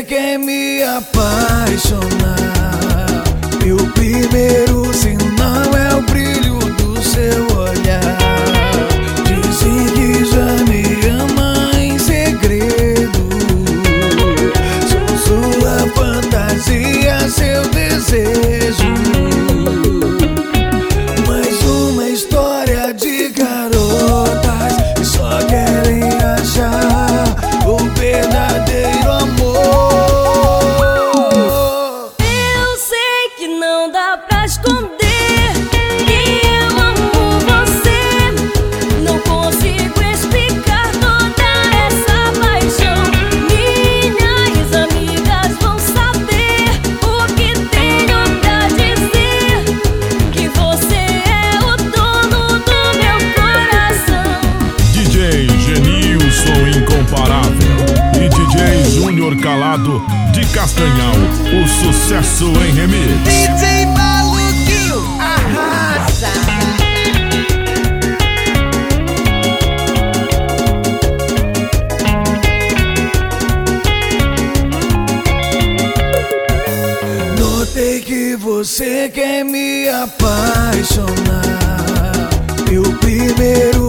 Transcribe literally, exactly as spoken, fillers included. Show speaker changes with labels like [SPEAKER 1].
[SPEAKER 1] quer me apaixonar. Meu primeiro sinal é o brilho do seu olhar. Dizem que já me ama em segredo. Sou sua fantasia, seu desejo. Mais uma história de garotas que só querem achar o verdadeiro amor.
[SPEAKER 2] Eu sei que não dá pra esconder que eu amo você. Não consigo explicar toda essa paixão. Minhas amigas vão saber o que tenho pra dizer, que você é o dono do meu coração.
[SPEAKER 3] D J Genilson Incomparável e D J Júnior Calado de Castanhal, o sucesso em remix.
[SPEAKER 1] D J Maluquinho arrasa. Notei que você quer me apaixonar. Meu primeiro